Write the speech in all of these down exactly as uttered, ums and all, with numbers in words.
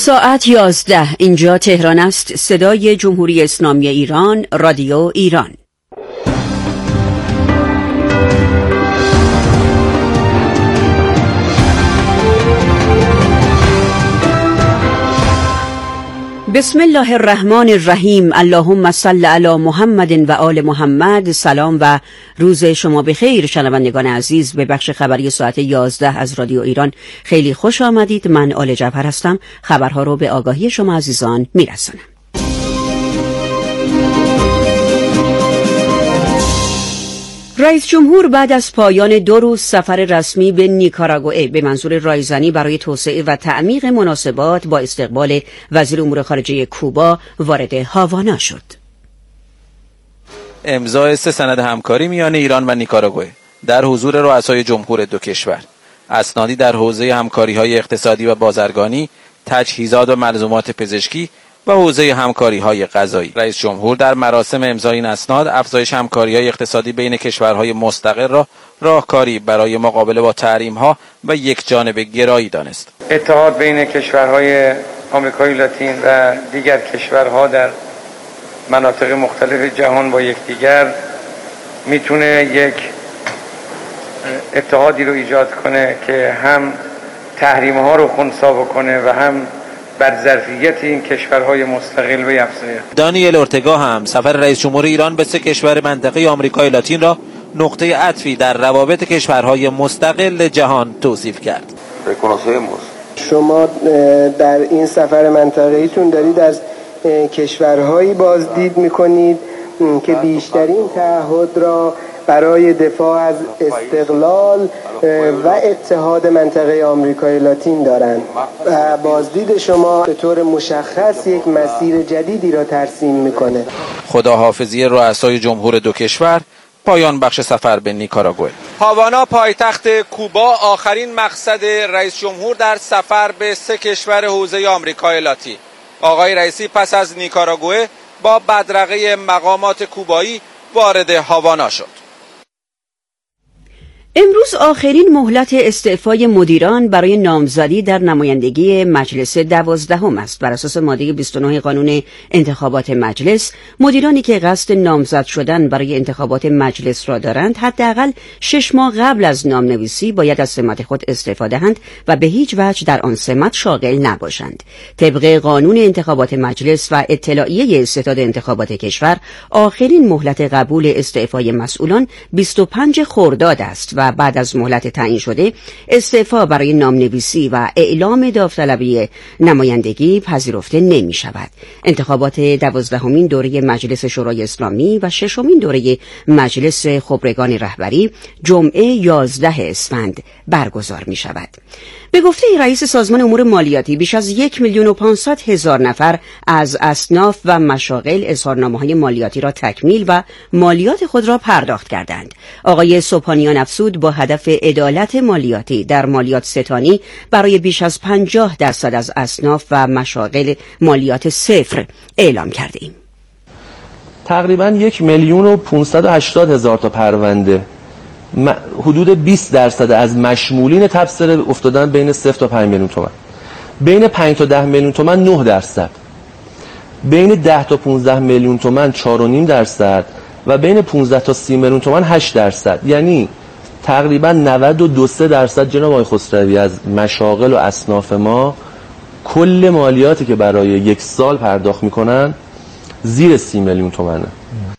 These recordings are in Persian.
ساعت یازده، اینجا تهران است. صدای جمهوری اسلامی ایران، رادیو ایران. بسم الله الرحمن الرحیم. اللهم صل علی محمد و آل محمد. سلام و روز شما بخیر شنوندگان عزیز. به بخش خبری ساعت یازده از رادیو ایران خیلی خوش آمدید. من آل جعفر هستم. خبرها رو به آگاهی شما عزیزان میرسونم. رئیس جمهور بعد از پایان دو روز سفر رسمی به نیکاراگوئه به منظور رایزنی برای توسعه و تعمیق مناسبات با استقبال وزیر امور خارجه کوبا وارد هاوانا شد. امضای سه سند همکاری میان ایران و نیکاراگوئه در حضور رؤسای جمهور دو کشور، اسنادی در حوزه همکاری‌های اقتصادی و بازرگانی، تجهیزات و ملزومات پزشکی و حوزه همکاری‌های غذایی. رئیس جمهور در مراسم امضای این اسناد افزایش همکاری‌های اقتصادی بین کشورهای مستقر را راهکاری برای مقابله با تحریم‌ها و یکجانبه گرایی دانست. اتحاد بین کشورهای آمریکای لاتین و دیگر کشورها در مناطق مختلف جهان با یکدیگر میتونه یک اتحادی رو ایجاد کنه که هم تحریم‌ها رو خنثی بکنه و هم بر ظرفیت این کشورهای مستقل بیفزاید. دانیل اورتگا هم سفر رئیس جمهور ایران به سه کشور منطقه آمریکای لاتین را نقطه عطفی در روابط کشورهای مستقل جهان توصیف کرد. شما در این سفر منطقه‌ایتون دارید از کشورهایی بازدید می‌کنید که بیشترین تعهد را برای دفاع از استقلال و اتحاد منطقه آمریکای لاتین دارند و بازدید شما به طور مشخص یک مسیر جدیدی را ترسیم میکنه. خداحافظی رؤسای جمهور دو کشور، پایان بخش سفر به نیکاراگوئه. هاوانا پایتخت کوبا آخرین مقصد رئیس جمهور در سفر به سه کشور حوزه آمریکای لاتین. آقای رئیسی پس از نیکاراگوئه با بدرقه مقامات کوبایی وارد هاوانا شد. امروز آخرین مهلت استعفای مدیران برای نامزدی در نمایندگی مجلس دوازدهم است. بر اساس ماده بیست و نه قانون انتخابات مجلس، مدیرانی که قصد نامزد شدن برای انتخابات مجلس را دارند حداقل شش ماه قبل از نامنویسی باید از سمت خود استعفا دهند و به هیچ وجه در آن سمت شاغل نباشند. طبق قانون انتخابات مجلس و اطلاعیه ستاد انتخابات کشور، آخرین مهلت قبول استعفای مسئولان بیست و پنج خرداد است و بعد از مهلت تعیین شده استعفا برای نامنویسی و اعلام داوطلبی نمایندگی پذیرفته نمی شود. انتخابات دوازدهمین دوره مجلس شورای اسلامی و ششمین دوره مجلس خبرگان رهبری جمعه یازده اسفند برگزار می شود. به گفته رئیس سازمان امور مالیاتی، بیش از یک میلیون و پانصد هزار نفر از اصناف و مشاغل اظهارنامه‌های مالیاتی را تکمیل و مالیات خود را پرداخت کردند. آقای سبحانیان افزود با هدف عدالت مالیاتی در مالیات ستانی برای بیش از پنجاه درصد از اصناف و مشاغل مالیات صفر اعلام کردیم. تقریباً یک میلیون و پانصد و هشتاد هزار تا پرونده، حدود بیست درصد از مشمولین تبصره افتادن بین صفر تا پنج میلیون تومان، بین پنج تا ده میلیون تومان نه درصد، بین ده تا پانزده میلیون تومان چهار و نیم درصد و بین پانزده تا سی میلیون تومان هشت درصد. یعنی تقریبا نود و دو درصد جناب آقای خسروی از مشاغل و اصناف ما کل مالیاتی که برای یک سال پرداخت میکنن زیر سی میلیون تومانه.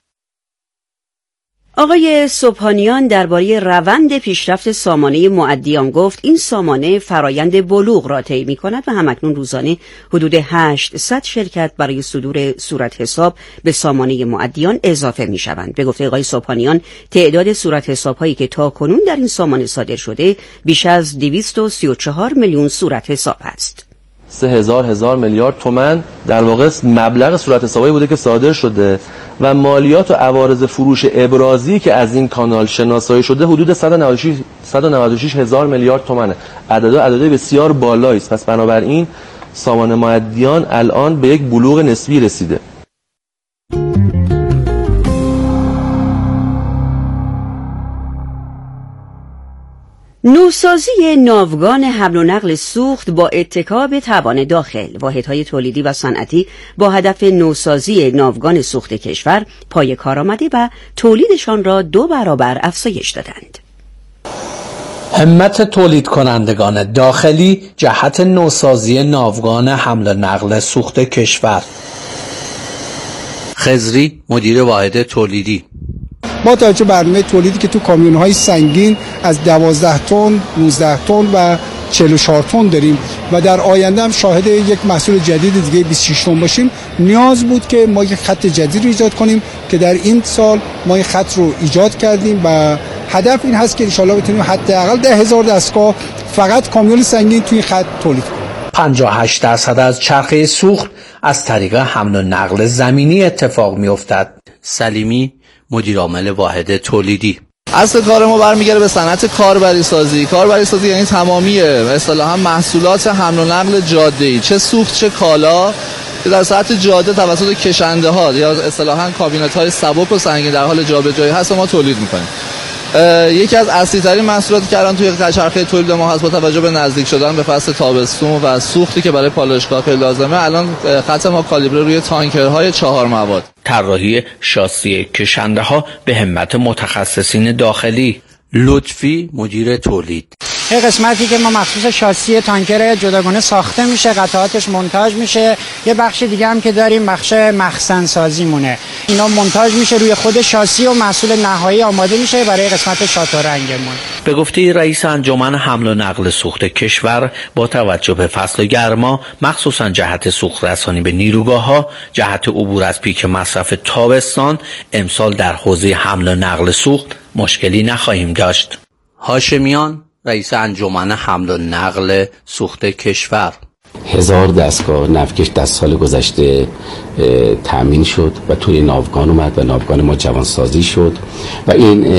آقای سبحانیان درباره روند پیشرفت سامانه معدیان گفت این سامانه فرایند بلوغ را طی می‌کند و همکنون روزانه حدود هشتصد شرکت برای صدور صورت حساب به سامانه معدیان اضافه می‌شوند. به گفته آقای سبحانیان تعداد صورت حساب‌هایی که تاکنون در این سامانه صادر شده بیش از دویست و سی و چهار میلیون صورت حساب است. سه هزار هزار میلیارد تومان در واقع مبلغ صورت حسابی بوده که صادر شده و مالیات و عوارض فروش ابرازی که از این کانال شناسایی شده حدود صد و نود و شش هزار میلیارد تومانه. عدد عدد بسیار بالایی است. پس بنابراین سامانه معدیان الان به یک بلوغ نسبی رسیده. نور نوسازی ناوگان حمل و نقل سوخت با اتکا به توان داخل. واحدهای تولیدی و صنعتی با هدف نوسازی ناوگان سوخت کشور پای کار آمده و تولیدشان را دو برابر افزایش دادند. همت تولید کنندگان داخلی جهت نوسازی ناوگان حمل و نقل سوخت کشور. خضری، مدیر واحد تولیدی: ما توجه برنامه تولیدی که تو کامیون‌های سنگین از دوازده تن، نوزده تن و چهل و چهار تن داریم و در آینده هم شاهد یک محصول جدید دیگه بیست و شش تن باشیم، نیاز بود که ما یک خط جدید رو ایجاد کنیم که در این سال ما این خط رو ایجاد کردیم و هدف این هست که ان شاءالله بتونیم حداقل ده هزار دستگاه فقط کامیون سنگین توی خط تولید کنیم. پنجاه و هشت درصد از چرخه سوخت از طریق حمل و نقل زمینی اتفاق می‌افتد. سلیمی، مدیر عامل واحد تولیدی: اصل کار ما برمیگره به صنعت کاربری سازی. کاربری سازی یعنی تمامی اصطلاحاً محصولات حمل و نقل جاده‌ای، چه سوخت چه کالا، که در سطح جاده توسط کشنده ها یا اصطلاحاً کابینت‌های سبک و سنگین در حال جابجایی هست ما تولید می‌کنیم. یکی از اصلی ترین محصولاتی که الان توی چرخه تولید ما هست با توجه به نزدیک شدن به فصل تابستون و سوختی که برای پالایشگاه خیلی لازمه، الان خط ما کالیبره روی تانکرهای چهار مواد. طراحی شاسی کشنده ها به همت متخصصین داخلی. لطفی، مدیر تولید: این قسمتی که ما مخصوص شاسی تانکر جداگانه ساخته میشه، قطعاتش مونتاژ میشه. یه بخش دیگه هم که داریم بخش مخزن سازی مونه، اینا مونتاژ میشه روی خود شاسی و محصول نهایی آماده میشه برای قسمت شات و رنگمون. به گفته رئیس انجمن حمل و نقل سوخت کشور، با توجه به فصل گرما مخصوصا جهت سوخت رسانی به نیروگاه‌ها، جهت عبور از پیک مصرف تابستان، امسال در حوزه حمل و نقل سوخت مشکلی نخواهیم داشت. هاشمیان، رئیس انجمن حمل و نقل سوخت کشور: هزار دستگاه نفتکش در سال گذشته تأمین شد و توی ناوگان اومد و ناوگان ما جوانسازی شد و این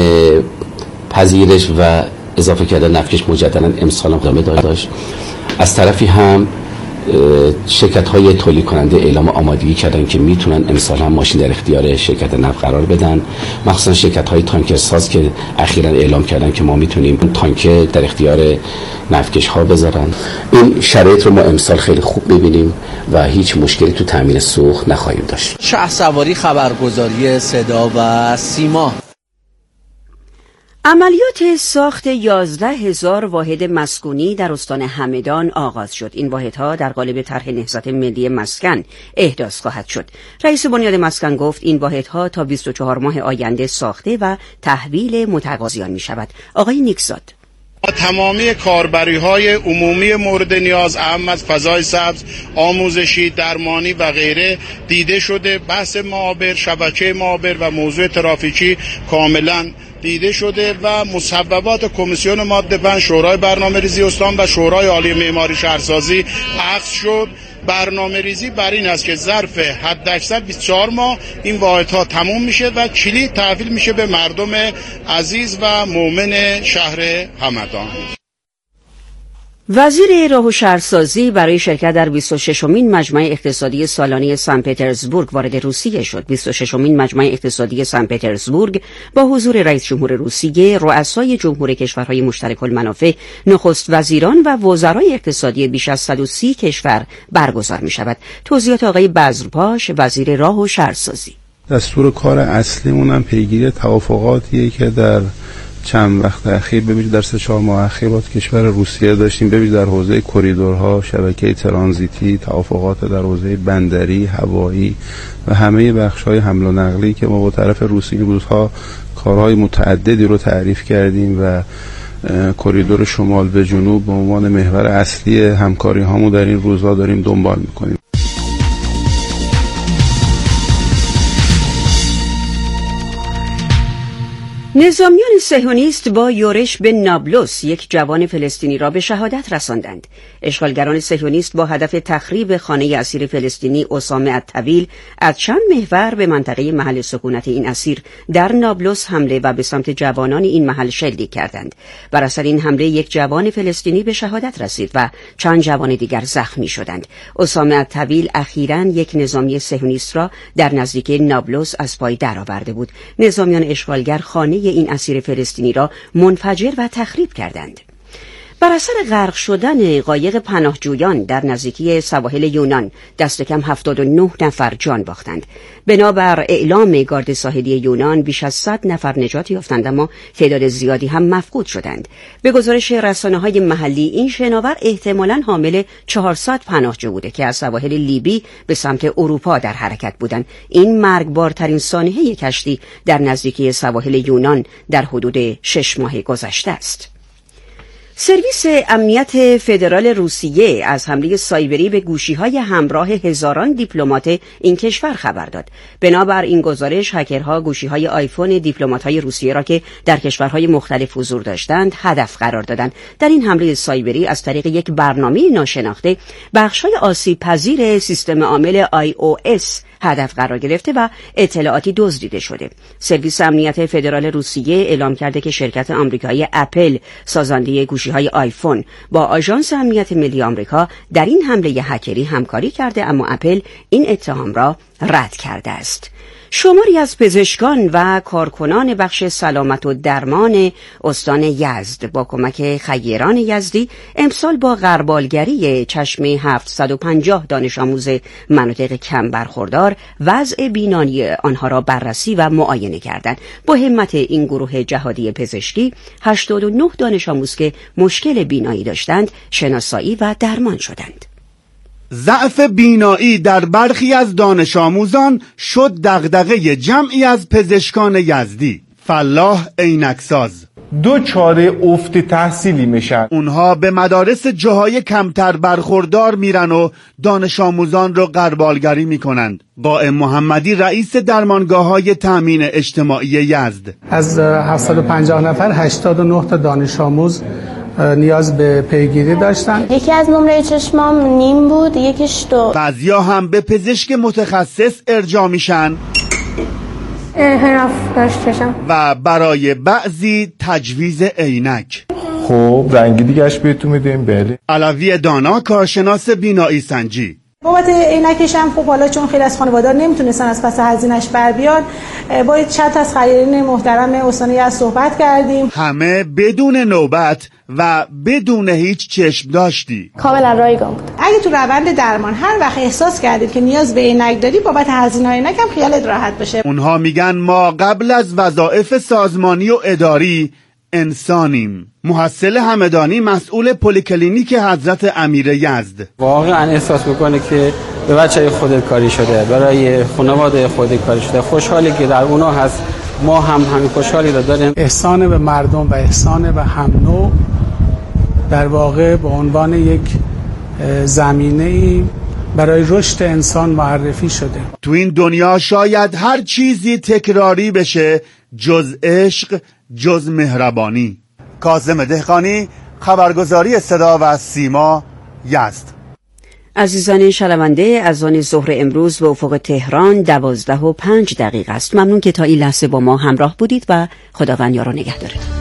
پذیرش و اضافه کردن نفتکش مجددا امسال هم ادامه داشت. از طرفی هم شرکت های تولید کننده اعلام آمادگی کردن که میتونن امسال هم ماشین در اختیار شرکت نفت قرار بدن، مخصوصا شرکت های تانکر ساز که اخیراً اعلام کردن که ما میتونیم تانکر در اختیار نفتکش ها بذارن. این شرایط رو ما امسال خیلی خوب ببینیم و هیچ مشکلی تو تامین سوخت نخواهیم داشت. شهرسواری، خبرگزاری صدا و سیما: عملیات ساخت یازده هزار واحد مسکونی در استان همدان آغاز شد. این واحدها در قالب طرح نهضت ملی مسکن احداث خواهد شد. رئیس بنیاد مسکن گفت این واحدها تا بیست و چهار ماه آینده ساخته و تحویل متقاضیان می شود. آقای نیکزاد: تمامی کاربری‌های عمومی مورد نیاز، اهم از فضای سبز، آموزشی، درمانی و غیره دیده شده. بحث معابر، شبکه معابر و موضوع ترافیکی کاملا دیده شده و مصوبات کمیسیون ماده پنج شورای برنامه‌ریزی استان و شورای عالی معماری شهرسازی عقد شد. برنامه ریزی بر این است که ظرف حداکثر بیست و چهار ماه این واحدها تموم میشه و کلید تحویل میشه به مردم عزیز و مؤمن شهر همدان. وزیر راه و شهرسازی برای شرکت در بیست و ششمین مجمع اقتصادی سالانه سن پترزبورگ وارد روسیه شد. بیست و ششمین مجمع اقتصادی سن پترزبورگ با حضور رئیس جمهور روسیه، رؤسای جمهور کشورهای مشترک المنافع، نخست وزیران و وزرای اقتصادی بیش از صد و سی کشور برگزار می شود. توضیحات آقای بزرپاش، وزیر راه و شهرسازی: دستور کار اصلیمون هم پیگیری توافقاتیه که در چند وقت اخیر ببینید در سه چهار ماه اخیر با کشور روسیه داشتیم، ببینید در حوزه کریدورها، شبکه ترانزیتی، توافقات در حوزه بندری، هوایی و همه بخش‌های حمل و نقلی که ما با طرف روسیه روزها کارهای متعددی رو تعریف کردیم و کریدور شمال به جنوب به عنوان محور اصلی همکاری هامو در این روزها داریم دنبال می‌کنیم. نظامیان صهیونیست با یورش به نابلس یک جوان فلسطینی را به شهادت رساندند. اشغالگران صهیونیست با هدف تخریب خانه اسیر فلسطینی اسامه الطویل از چند محور به منطقه محل سکونت این اسیر در نابلس حمله و به سمت جوانان این محل شلیک کردند. بر اثر این حمله یک جوان فلسطینی به شهادت رسید و چند جوان دیگر زخمی شدند. اسامه الطویل اخیراً یک نظامی صهیونیست را در نزدیکی نابلس از پای درآورده بود. نظامیان اشغالگر خانه این اسیر فلسطینی را منفجر و تخریب کردند. بر اثر غرق شدن قایق پناهجویان در نزدیکی سواحل یونان دست کم هفتاد و نه نفر جان باختند. بنابر اعلام گارد ساحلی یونان بیش از صد نفر نجات یافتند، اما تعداد زیادی هم مفقود شدند. به گزارش رسانه‌های محلی این شناور احتمالاً حامل چهارصد پناهجو بوده که از سواحل لیبی به سمت اروپا در حرکت بودند. این مرگبارترین سانحه کشتی در نزدیکی سواحل یونان در حدود شش ماه گذشته است. سرویس امنیت فدرال روسیه از حمله سایبری به گوشی‌های همراه هزاران دیپلمات این کشور خبر داد. بنابر این گزارش هکرها گوشی‌های آیفون دیپلمات‌های روسیه را که در کشورهای مختلف حضور داشتند هدف قرار دادند. در این حمله سایبری از طریق یک برنامه ناشناخته بخش‌های آسیب‌پذیر سیستم عامل آی او اس هدف قرار گرفته و اطلاعاتی دزدیده شده. سرویس امنیت فدرال روسیه اعلام کرده که شرکت آمریکایی اپل سازنده گوشی‌های آیفون با آژانس امنیت ملی آمریکا در این حمله هکری همکاری کرده، اما اپل این اتهام را رد کرده است. شماری از پزشکان و کارکنان بخش سلامت و درمان استان یزد با کمک خیران یزدی امسال با غربالگری چشم هفتصد و پنجاه دانش آموز مناطق کم برخوردار وضع بینایی آنها را بررسی و معاینه کردند. با همت این گروه جهادی پزشکی هشتاد و نه دانش آموز که مشکل بینایی داشتند شناسایی و درمان شدند. ضعف بینایی در برخی از دانش آموزان شد دغدغه جمعی از پزشکان یزدی. فلاح عینکساز دو چاره افت تحصیلی میشن. اونها به مدارس جاهای کمتر برخوردار میرن و دانش آموزان رو غربالگری میکنند. قائم محمدی رئیس درمانگاه‌های تامین اجتماعی یزد: از هفتصد و پنجاه نفر هشتاد و نه تا دانش آموز نیاز به پیگیری داشتن. یکی از نمره چشمام نیم بود، یکیش دو. بعضیا هم به پزشک متخصص ارجاع میشن انحراف داشت چشم و برای بعضی تجویز عینک. خب رنگی دیگه‌اش بهتون میدیم. بله. علوی دانا کارشناس بینایی سنجی: بابت عینکش هم خب حالا چون خیلی از خانواده‌ها نمیتونستن از پس هزینه‌اش بر بیان، با چند تا از خیرین محترم استان یزد صحبت کردیم. همه بدون نوبت و بدون هیچ چشم داشتی. کاملا رایگان بود. اگه تو روند درمان هر وقت احساس کردید که نیاز به عینک داری، بابت هزینه عینک هم خیالت راحت بشه. اونها میگن ما قبل از وظایف سازمانی و اداری انسانیم. محصل همدانی مسئول پلیکلینیک حضرت امیر یزد: واقعا احساس میکنه که به بچه خودت کاری شده، برای خانواده خودت کاری شده، خوشحالی که در اونا هست. ما هم همین خوشحالی رو داریم. احسان به مردم و احسان به هم نوع در واقع به عنوان یک زمینه‌ای برای رشد انسان معرفی شده. تو این دنیا شاید هر چیزی تکراری بشه جز عشق، جز مهربانی. کاظم دهقانی، خبرگزاری صدا و سیما، یزد. عزیزان شنونده، از آن ظهر امروز به افق تهران دوازده و پنج دقیقه است. ممنون که تا این لحظه با ما همراه بودید و خداوند یار و نگهدارتون.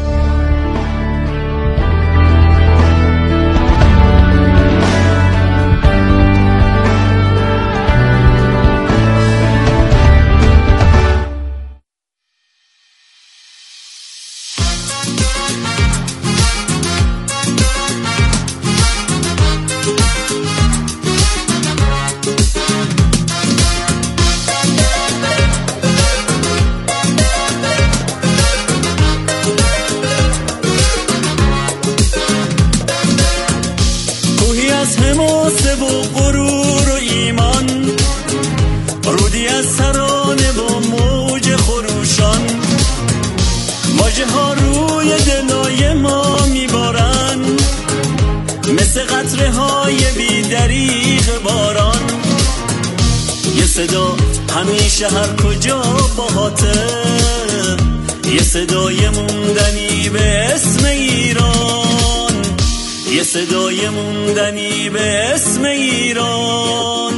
صدا همیشه هر کجا باهاته، یه صدای موندنی به اسم ایران، یه صدای موندنی به اسم ایران.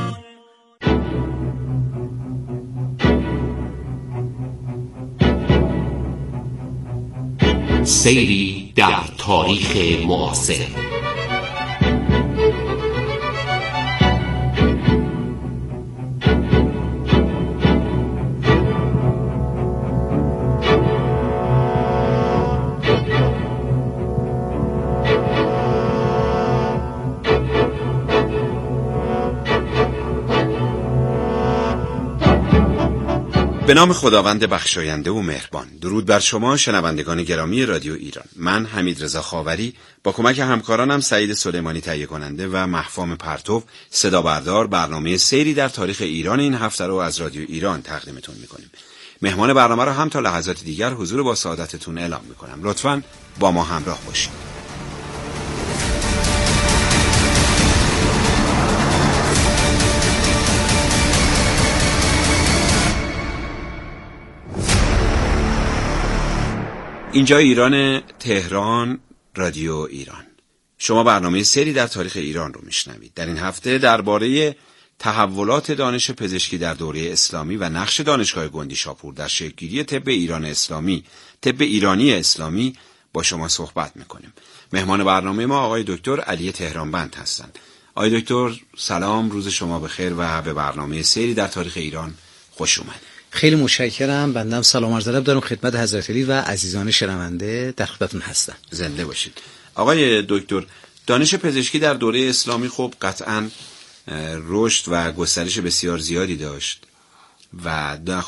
سیری در تاریخ معاصر. به نام خداوند بخشاینده و مهربان. درود بر شما شنوندگان گرامی رادیو ایران. من حمید رضا خاوری با کمک همکارانم سعید سلیمانی تهیه کننده و مهفام پرتو صدا بردار برنامه سیری در تاریخ ایران این هفته رو از رادیو ایران تقدیمتون میکنیم. مهمان برنامه رو هم تا لحظات دیگر حضور با سعادتتون اعلام میکنم. لطفاً با ما همراه باشید. اینجا ایران، تهران، رادیو ایران. شما برنامه سری در تاریخ ایران رو میشنوید. در این هفته درباره تحولات دانش پزشکی در دوره اسلامی و نقش دانشگاه گندی شاپور در شکل‌گیری طب ایران اسلامی، طب ایرانی اسلامی با شما صحبت میکنیم. مهمان برنامه ما آقای دکتر علی تهرانبند هستند. آقای دکتر سلام، روز شما بخیر و به برنامه سری در تاریخ ایران خوش اومدید. خیلی متشکرم. بنده هم سلام عرض ادب دارم خدمت حضرت علی و عزیزان شنونده، در خدمتتون هستم. زنده باشید. آقای دکتر، دانش پزشکی در دوره اسلامی خب قطعاً رشد و گسترش بسیار زیادی داشت و دخ...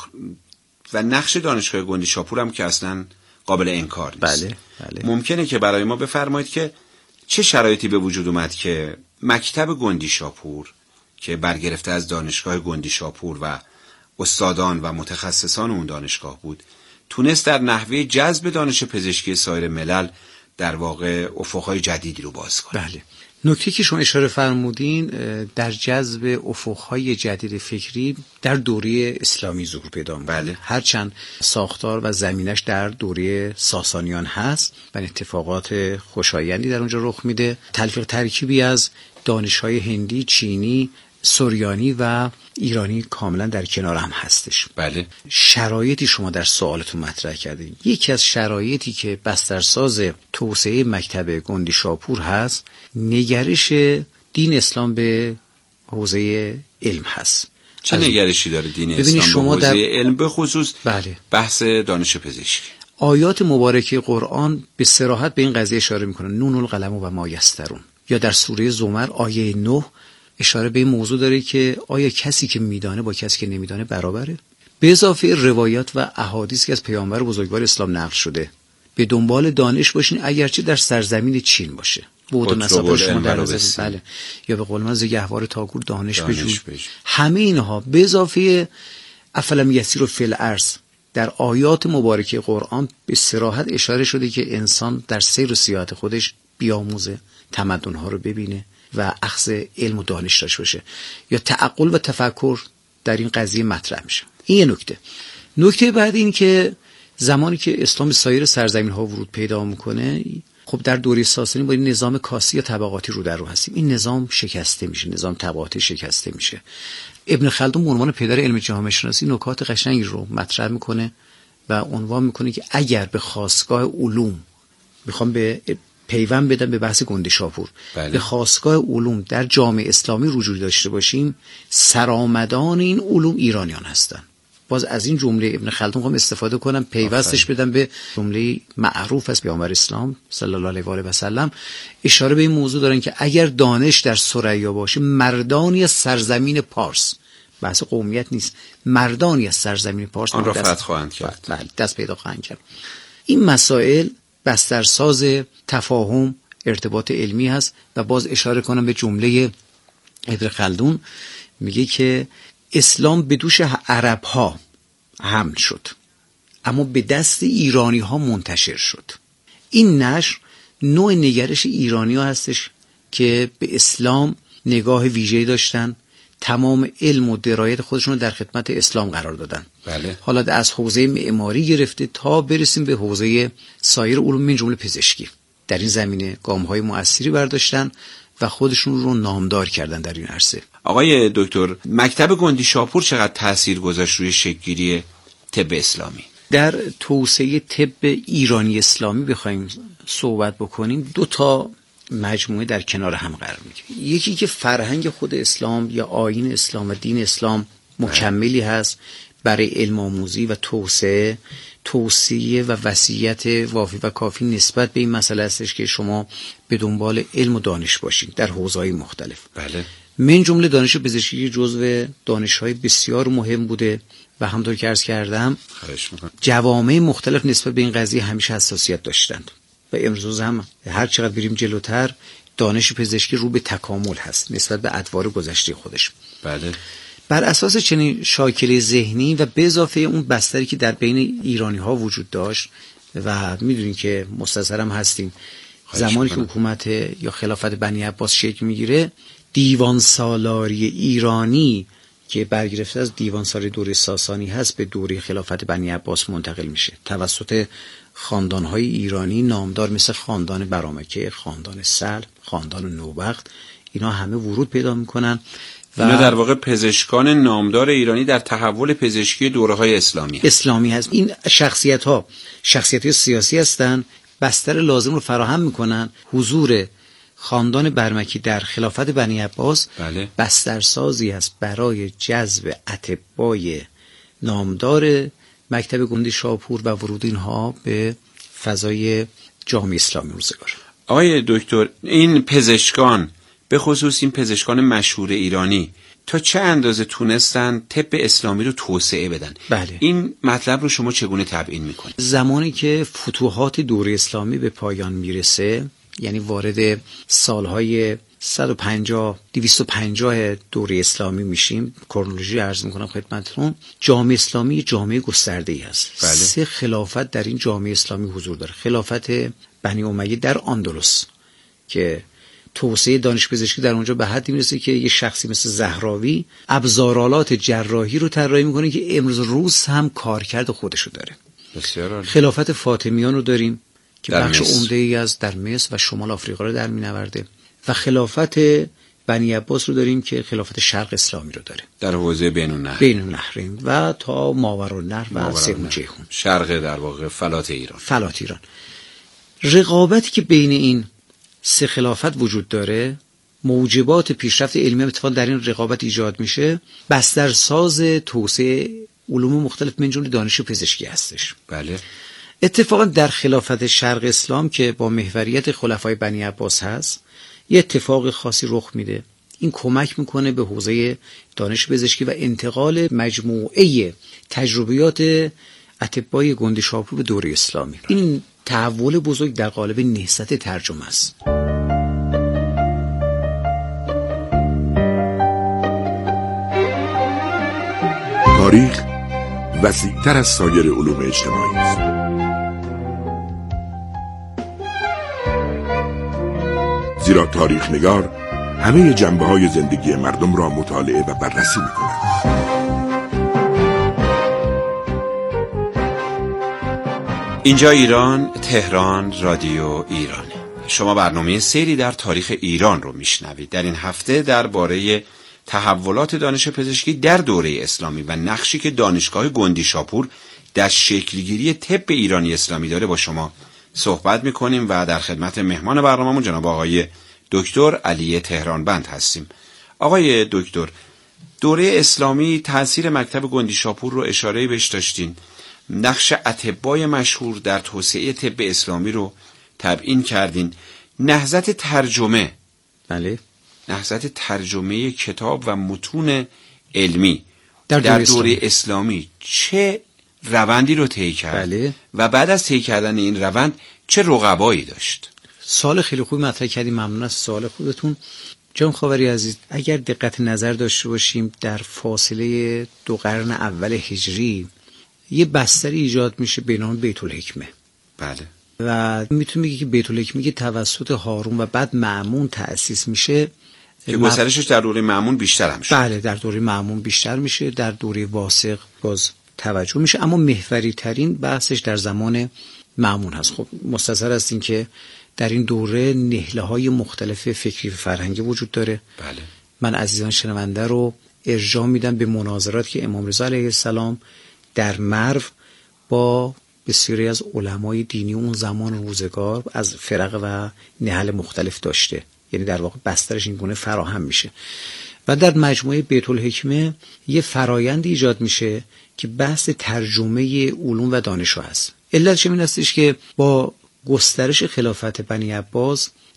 و نقش دانشگاه گندی شاپور هم که اصلاً قابل انکار نیست. بله بله. ممکنه که برای ما بفرمایید که چه شرایطی به وجود اومد که مکتب گندی شاپور که برگرفته از دانشگاه گندی شاپور و استادان و متخصصان اون دانشگاه بود، تونست در نحوه جذب دانش پزشکی سایر ملل در واقع افقهای جدیدی رو باز کنه. بله. نکته که شما اشاره فرمودین در جذب افقهای جدید فکری در دوره اسلامی ظهور پیدا می‌کنه. بله. هرچند ساختار و زمینش در دوره ساسانیان هست و اتفاقات خوشایندی در اونجا رخ میده. تلفیق ترکیبی از دانش‌های هندی، چینی، سوریانی و ایرانی کاملا در کنار هم هستش. بله. شرایطی شما در سوالتون مطرح کردید. یکی از شرایطی که بسترساز توسعه مکتب گندی شاپور هست، نگرش دین اسلام به حوزه علم هست. چه نگرشی داره دین اسلام شما به حوزه در... علم، به خصوص بله. بحث دانش پزشکی؟ آیات مبارکه قرآن به صراحت به این قضیه اشاره میکنه. نون القلم و ما یسطرون. یا در سوره زمر آیه نه اشاره به این موضوع داره که آیا کسی که میدانه با کسی که نمیدانه برابره؟ به اضافه روایات و احادیث که از پیامبر بزرگوار اسلام نقل شده، به دنبال دانش باشین اگرچه در سرزمین چین باشه. بود مسافر شما در نظر بله. یا به قول من ز گهوار تاکور دانش, دانش بجوی. همه اینها به اضافه افلم یسیروا فی الارض در آیات مبارکه قرآن به صراحت اشاره شده که انسان در سیر و سیاحت خودش بیاموزه، تمدن‌ها رو ببینه و اخذ علم و دانش داشته باشه. یا تعقل و تفکر در این قضیه مطرح میشه. این یه نکته. نکته بعد این که زمانی که اسلام سایر سرزمین ها ورود پیدا میکنه، خب در دوره ساسانی با این نظام کاسی یا طبقاتی رو در رو هستیم. این نظام شکسته میشه، نظام طبقاتی شکسته میشه. ابن خلدون به عنوان پدر علم جامعه شناسی نکات قشنگی رو مطرح میکنه و عنوان میکنه که اگر به خاستگاه علوم میخوام به پیوند بدن به بحث گندی شاپور، بله. به خاستگاه علوم در جامعه اسلامی رجوع داشته باشیم، سرآمدان این علوم ایرانیان هستن. باز از این جمله ابن خلدون هم استفاده کنم، پیوستش بدم به جمله معروف از پیامبر اسلام صلی الله علیه و آله و سلم. اشاره به این موضوع دارن که اگر دانش در ثریا باشه، مردانی از سرزمین پارس، بحث قومیت نیست، مردانی از سرزمین پارس آن را فتح خواهند کرد. بله، دست پیدا خواهند کرد. این مسائل بسترساز تفاهم ارتباط علمی هست و باز اشاره کنم به جمله ابن خلدون، میگه که اسلام به دوش عرب ها حمل شد اما به دست ایرانی ها منتشر شد. این نشر نوع نگرش ایرانی ها هستش که به اسلام نگاه ویژه‌ای داشتن، تمام علم و درایت خودشون رو در خدمت اسلام قرار دادن. بله. حالا از حوزه معماری گرفته تا برسیم به حوزه سایر علوم من جمله پزشکی، در این زمینه گام‌های مؤثری برداشتن و خودشون رو نامدار کردن در این عرصه. آقای دکتر، مکتب گندی شاپور چقدر تأثیر گذاشت روی شکل‌گیری طب اسلامی؟ در توسعه طب ایرانی اسلامی بخوایم صحبت بکنیم، دو تا مجموعه در کنار هم قرار میگیره. یکی که فرهنگ خود اسلام یا آیین اسلام و دین اسلام مکملی هست برای علم آموزی و توسعه توصیه و وصیت وافی و کافی نسبت به این مسئله هستش که شما به دنبال علم و دانش باشین در حوزه‌های مختلف. بله. من جمله دانش پزشکی جزو دانش‌های بسیار مهم بوده و همونطور که عرض کردم جوامع مختلف نسبت به این قضیه همیشه حساسیت داشتند و امروز هم هر چقدر بریم جلوتر دانش پزشکی رو به تکامل هست نسبت به ادوار گذشته خودش. بله. بر اساس چنین شاکله ذهنی و به اضافه اون بستری که در بین ایرانی ها وجود داشت و میدونین که مستظرم هستیم زمانی که حکومت یا خلافت بنی عباس شکل میگیره دیوان سالاری ایرانی که برگرفته از دیوان سالاری دوره ساسانی هست به دوره خلافت بنی عباس منتقل میشه توسط خاندان‌های ایرانی نامدار مثل خاندان برامکه، خاندان سلب، خاندان نوبخت، اینا همه ورود پیدا میکنن و اینا در واقع پزشکان نامدار ایرانی در تحول پزشکی دوره‌های اسلامی هست. اسلامی هست. این شخصیت‌ها شخصیت‌های سیاسی هستن، بستر لازم رو فراهم میکنن. حضور خاندان برمکی در خلافت بنی عباس بله. بسترسازی است برای جذب اطبای نامدار مکتب گندی شاپور و ورود اینها به فضای جامعه اسلامی روزگار. آقای دکتر، این پزشکان به خصوص این پزشکان مشهور ایرانی تا چه اندازه تونستن طب اسلامی رو توسعه بدن؟ بله. این مطلب رو شما چگونه تبیین میکنید؟ زمانی که فتوحات دوره اسلامی به پایان میرسه، یعنی وارد سالهای صد و پنجاه دویست و پنجاه دوره اسلامی میشیم، کرونولوژی عرض میکنم خدمتتون، جامعه اسلامی جامعه گسترده‌ای هست. بله. سه خلافت در این جامعه اسلامی حضور داره. خلافت بنی امیه در اندلس که توسعه دانش پزشکی در اونجا به حدی میرسه که یه شخصی مثل زهراوی ابزارالات جراحی رو طراحی میکنه که امروز روز هم کارکرد خودشو داره. بسیار عالی. خلافت فاطمیان رو داریم که بخش مصر. عمده ای از در مصر و شمال آفریقا رو در مینورده و خلافت بنی عباس رو داریم که خلافت شرق اسلامی رو داره در حوزه بین النهر بین النهرین و تا ماوراءالنهر و سیمون جیهون، شرق در واقع فلات ایران. فلات ایران. رقابتی که بین این سه خلافت وجود داره، موجبات پیشرفت علمی اتفاق در این رقابت ایجاد میشه. بسترساز توسعه علوم مختلف من جمله دانش پزشکی هستش. بله. اتفاقا در خلافت شرق اسلام که با محوریت خلفای بنی عباس هست یه اتفاق خاصی رخ میده. این کمک میکنه به حوزه دانش پزشکی و انتقال مجموعه تجربیات اطبای گنده شاپور به دوره اسلامی. این تحول بزرگ در قالب نهضت ترجمه است. تاریخ وسیع‌تر از سایر علوم اجتماعی است. زیرا تاریخ نگار همه جنبه‌های زندگی مردم را مطالعه و بررسی می‌کند. اینجا ایران، تهران، رادیو ایران. شما برنامه سیری در تاریخ ایران رو میشنوید. در این هفته درباره تحولات دانش پزشکی در دوره اسلامی و نقشی که دانشگاه گندی شاپور در شکلگیری طب ایرانی اسلامی داره با شما صحبت میکنیم و در خدمت مهمان برنامه‌مون جناب آقای دکتر علی تهرانبند هستیم. آقای دکتر، دوره اسلامی تأثیر مکتب گندی شاپور رو اشاره بهش داشتین. نقش اطبای مشهور در توسعه طب اسلامی رو تبیین کردین. نهضت ترجمه، بله، نهضت ترجمه کتاب و متون علمی در دوره, در دوره اسلامی. اسلامی چه روندی رو طی کرد؟ بله. و بعد از طی کردن این روند چه رقبایی داشت؟ سوال خیلی خوبی مطرح کردیم، ممنون از سوال خودتون. جان خاوری عزیز، اگر دقت نظر داشته باشیم در فاصله دو قرن اول هجری یه بستری ایجاد میشه به نام بیت الحکمه. بله. و میتونیم بگیم که بیت الحکمه که توسط هارون و بعد مأمون تأسیس میشه که گسترشش در دوره مأمون بیشتر هم شد. بله، در دوره مأمون بیشتر میشه، در دوره واسق باز توجه میشه، اما محوری ترین بحثش در زمان مأمون هست. خب مستظر هستین که در این دوره نهله های مختلف فکری و فرهنگی وجود داره. بله. من عزیزان شنونده رو ارجاع میدم به مناظرات که امام رضا علیه السلام در مرو با بسیاری از علمای دینی اون زمان روزگار از فرق و نهل مختلف داشته، یعنی در واقع بسترش این گونه فراهم میشه و در مجموعه بیت الحکمه یه فرایند ایجاد میشه که بحث ترجمه علوم و دانش هست. علتش این هستش که با گسترش خلافت بنی عباس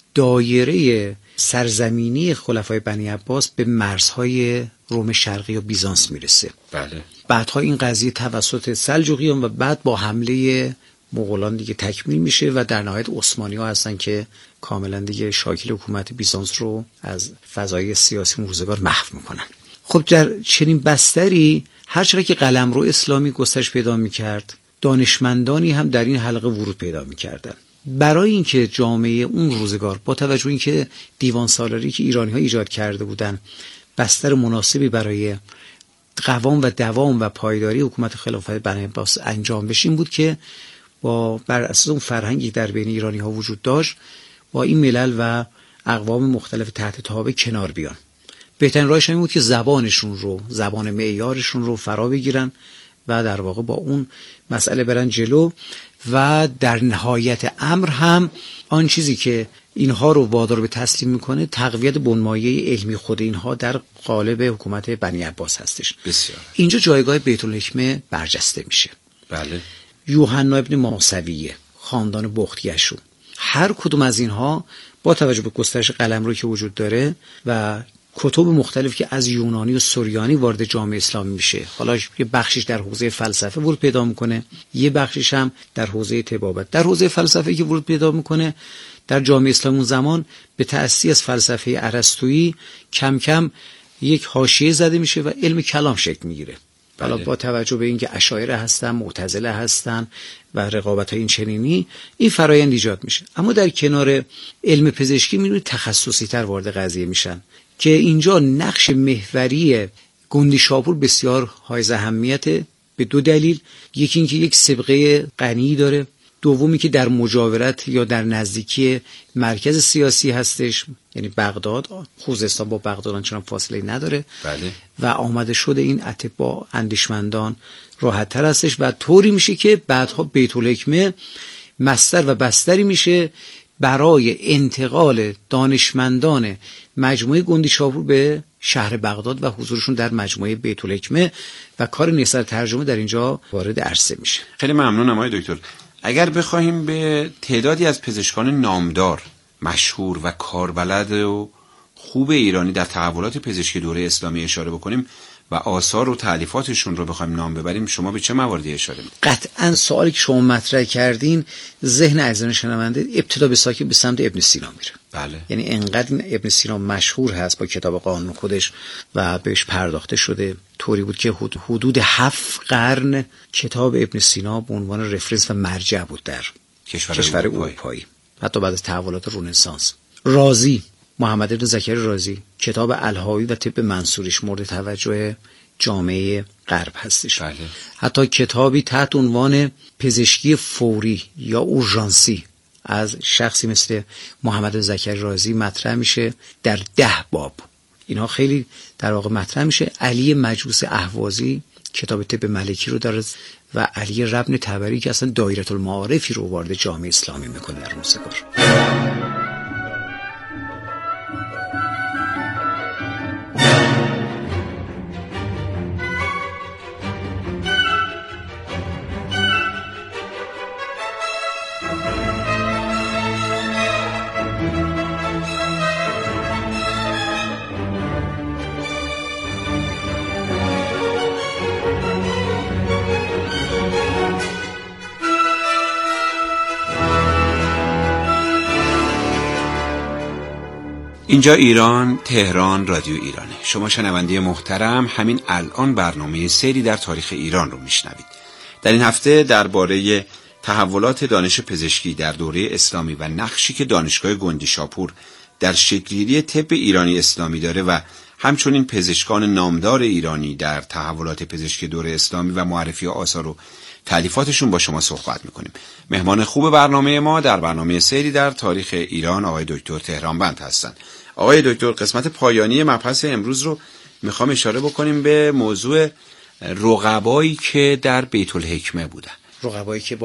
دایره سرزمینی خلفای بنی عباس به مرزهای روم شرقی و بیزانس میرسه. بله. بعدها این قضیه توسط سلجوقیان و بعد با حمله مغولان دیگه تکمیل میشه و در نهایت عثمانی ها هستن که کاملا دیگه شاکل حکومت بیزانس رو از فضای سیاسی روزگار محو میکنن. خب در چنین بستری هر چقدر که قلمرو اسلامی گسترش پیدا میکرد، دانشمندانی هم در این حلقه ورود پیدا میکردن. برای اینکه جامعه اون روزگار با توجه به اینکه دیوان سالاری که ایرانی ها ایجاد کرده بودن بستر مناسبی برای قوام و دوام و پایداری حکومت خلافت بنی عباس انجام بشه، این بود که با بر اساس اون فرهنگی در بین ایرانی ها وجود داشت با این ملل و اقوام مختلف تحت تابع کنار بیان. بهترین راهش این بود که زبانشون رو، زبان معیارشون رو فرا بگیرن و در واقع با اون مسئله برن جلو و در نهایت امر هم آن چیزی که اینها رو وادار به تسلیم میکنه تقویت بنمایه علمی خود اینها در قالب حکومت بنی عباس هستش. بسیار. اینجا جایگاه بیت الحکمه برجسته میشه. بله. یوحنا ابن ماسویه، خاندان بختیشون، هر کدوم از اینها با توجه به گسترش قلمرو که وجود داره و کتب مختلف که از یونانی و سوریانی وارد جامعه اسلامی میشه، حالا یه بخشش در حوزه فلسفه ورود پیدا میکنه، یه بخشش هم در حوزه طبابت. در حوزه فلسفه که ورود پیدا میکنه در جامعه اسلامی اون زمان به تأسیس از فلسفه ارسطویی کم کم یک حاشیه زده میشه و علم کلام شکل میگیره. حالا با توجه به اینکه اشاعره هستن، معتزله هستن و رقابت‌های این چنینی، این فرایند ایجاد میشه. اما در کنار علم پزشکی میبینید تخصصی تر وارد قضیه میشن که اینجا نقش محوری گندی شاپور بسیار حائز اهمیت به دو دلیل. یکی اینکه یک سابقه غنی داره، دومی که در مجاورت یا در نزدیکی مرکز سیاسی هستش، یعنی بغداد. خوزستان با بغداد آنچنان فاصله نداره. بله. و آمده شده این اتباع اندیشمندان راحت تر هستش و طوری میشه که بعدها بیت الحکمه مصدر و بستری میشه برای انتقال دانشمندان مجموعه گندی شاپور به شهر بغداد و حضورشون در مجموعه بیت الحکمه و کار نثر ترجمه در اینجا وارد عرصه میشه. خیلی ممنونم آقای دکتر. اگر بخواهیم به تعدادی از پزشکان نامدار، مشهور و کاربلد و خوب ایرانی در تحولات پزشکی دوره اسلامی اشاره بکنیم و آثار و تألیفاتشون رو بخوایم نام ببریم، شما به چه مواردی اشاره می‌کنید؟ قطعاً سوالی که شما مطرح کردین ذهن عزیزان شنونده ابتدا به ساکن به سمت ابن سینا میره. بله. یعنی انقدر ابن سینا مشهور هست با کتاب قانون خودش و بهش پرداخته شده، طوری بود که حدود هفت قرن کتاب ابن سینا به عنوان رفرنس و مرجع بود در کشور, کشور اروپایی، حتی بعد از تحولات رنسانس. رازی، محمد بن زکریا رازی، کتاب الهاوی و طب منصوریش مورد توجه جامعه غرب هستش. بله. حتی کتابی تحت عنوان پزشکی فوری یا اورژانسی از شخصی مثل محمد بن زکریا رازی مطرح میشه در ده باب. اینها خیلی در واقع مطرح میشه. علی مجوس اهوازی کتاب طب ملکی رو داره و علی ربن طبری که اصلا دایره المعارفی رو وارد جامعه اسلامی میکنه در روزگار. اینجا ایران، تهران، رادیو ایرانه. شما شنونده محترم همین الان برنامه سری در تاریخ ایران رو میشنوید. در این هفته درباره تحولات دانش پزشکی در دوره اسلامی و نقشی که دانشگاه گندی شاپور در شکل‌گیری طب ایرانی اسلامی داره و همچنین پزشکان نامدار ایرانی در تحولات پزشکی دوره اسلامی و معرفی آثار و تألیفاتشون با شما صحبت میکنیم. مهمان خوب برنامه ما در برنامه سری در تاریخ ایران آقای دکتر تهرانبند هستند. آقای دکتر، قسمت پایانی مبحث امروز رو میخوام اشاره بکنیم به موضوع رقبایی که در بیت الحکمه بودن. رقبایی که با